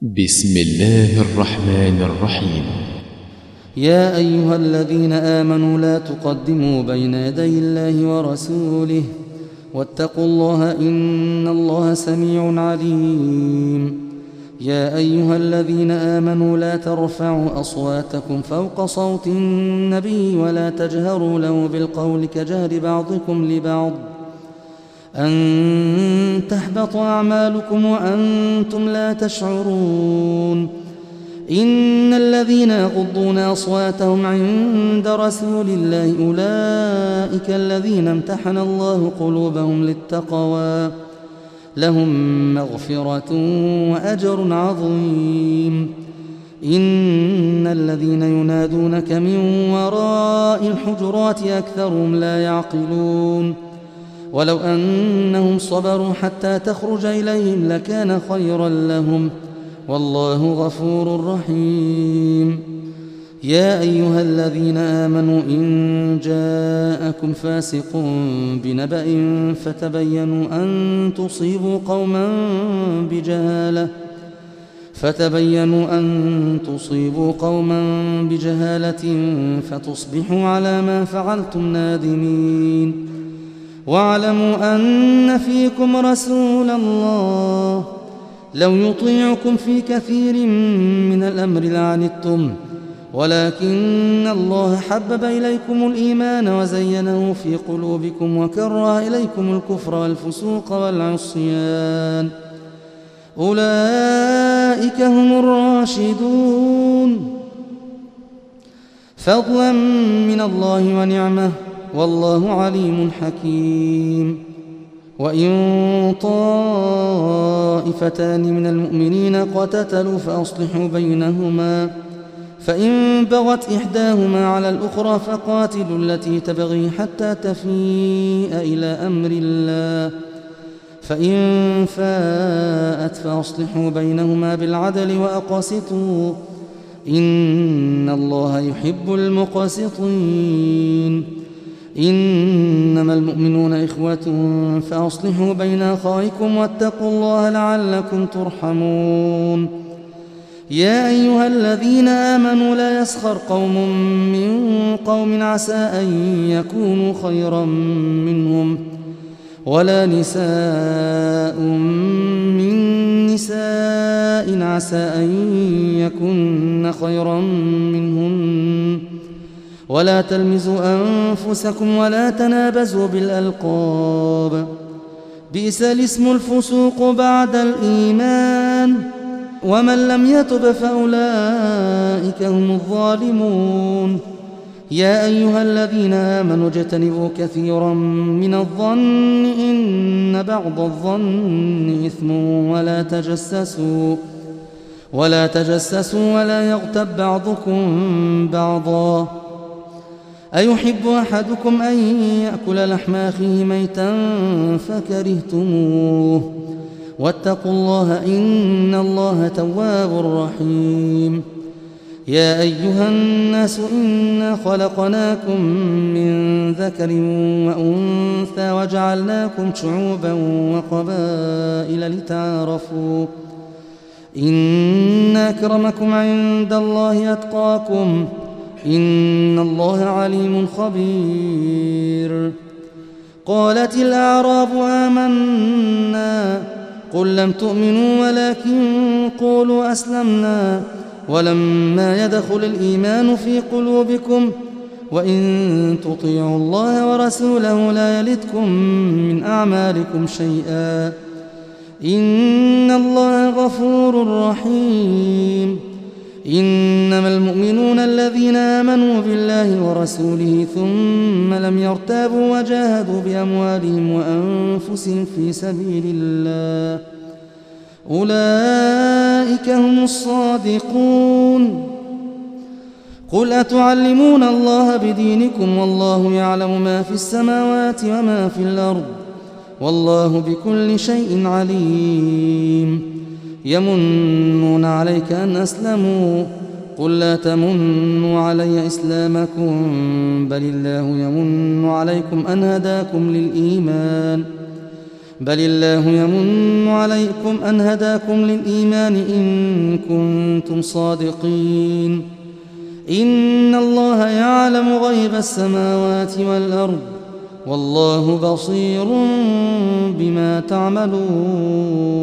بسم الله الرحمن الرحيم. يا أيها الذين آمنوا لا تقدموا بين يدي الله ورسوله واتقوا الله إن الله سميع عليم. يا أيها الذين آمنوا لا ترفعوا أصواتكم فوق صوت النبي ولا تجهروا له بالقول كجهر بعضكم لبعض أن تحبط أعمالكم وأنتم لا تشعرون. إن الذين يغضون أصواتهم عند رسول الله أولئك الذين امتحن الله قلوبهم للتقوى لهم مغفرة وأجر عظيم. إن الذين ينادونك من وراء الحجرات أكثرهم لا يعقلون. ولو أنهم صبروا حتى تخرج إليهم لكان خيرا لهم والله غفور رحيم. يا أيها الذين آمنوا إن جاءكم فاسق بنبأ فتبينوا أن تصيبوا قوما بجهالة فتصبحوا على ما فعلتم نادمين. واعلموا أن فيكم رسول الله لو يطيعكم في كثير من الأمر لعنتم ولكن الله حبب إليكم الإيمان وزينه في قلوبكم وكره إليكم الكفر والفسوق والعصيان أولئك هم الراشدون فضلا من الله ونعمه والله عليم حكيم. وإن طائفتان من المؤمنين اقتتلوا فأصلحوا بينهما فإن بغت إحداهما على الأخرى فقاتلوا التي تبغي حتى تفيء إلى أمر الله فإن فاءت فأصلحوا بينهما بالعدل وأقسطوا إن الله يحب المقسطين. إنما المؤمنون إخوة فأصلحوا بين أخويكم واتقوا الله لعلكم ترحمون. يا أيها الذين آمنوا لا يسخر قوم من قوم عسى أن يكونوا خيرا منهم ولا نساء من نساء عسى أن يكن خيرا منهن ولا تلمزوا أنفسكم ولا تنابزوا بالألقاب بئس الاسم الفسوق بعد الإيمان ومن لم يتب فأولئك هم الظالمون. يا أيها الذين آمنوا اجتنبوا كثيرا من الظن إن بعض الظن إثم ولا تجسسوا ولا يغتب بعضكم بعضا أيحب أحدكم أن يأكل لحم أخيه ميتا فكرهتموه واتقوا الله إن الله تواب رحيم. يا أيها الناس إنا خلقناكم من ذكر وأنثى وجعلناكم شعوبا وقبائل لتعارفوا إن أكرمكم عند الله أتقاكم إن الله عليم خبير. قالت الأعراب آمنا قل لم تؤمنوا ولكن قولوا أسلمنا ولما يدخل الإيمان في قلوبكم وإن تطيعوا الله ورسوله لا يلتكم من أعمالكم شيئا إن الله غفور رحيم. إنما المؤمنون الذين آمنوا بالله ورسوله ثم لم يرتابوا وجاهدوا بأموالهم وأنفسهم في سبيل الله أولئك هم الصادقون. قل أتعلمون الله بدينكم والله يعلم ما في السماوات وما في الأرض والله بكل شيء عليم. يمنون عليك أن أسلموا قل لا تمنوا علي إسلامكم بل الله يمن عليكم أن هداكم للإيمان بل الله يمن عليكم أن هداكم للإيمان إن كنتم صادقين إن الله يعلم غيب السماوات والأرض والله بصير بما تعملون.